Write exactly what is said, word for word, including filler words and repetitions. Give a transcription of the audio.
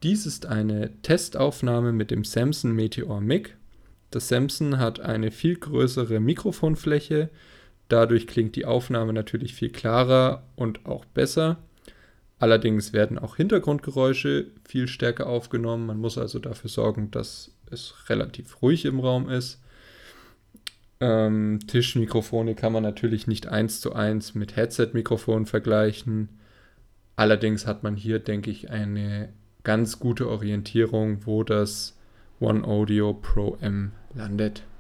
Dies ist eine Testaufnahme mit dem Samson Meteor Mic. Das Samson hat eine viel größere Mikrofonfläche, dadurch klingt die Aufnahme natürlich viel klarer und auch besser. Allerdings werden auch Hintergrundgeräusche viel stärker aufgenommen. Man muss also dafür sorgen, dass es relativ ruhig im Raum ist. Ähm, Tischmikrofone kann man natürlich nicht eins zu eins mit Headset-Mikrofonen vergleichen. Allerdings hat man hier, denke ich, eine ganz gute Orientierung, wo das One Audio Pro M landet.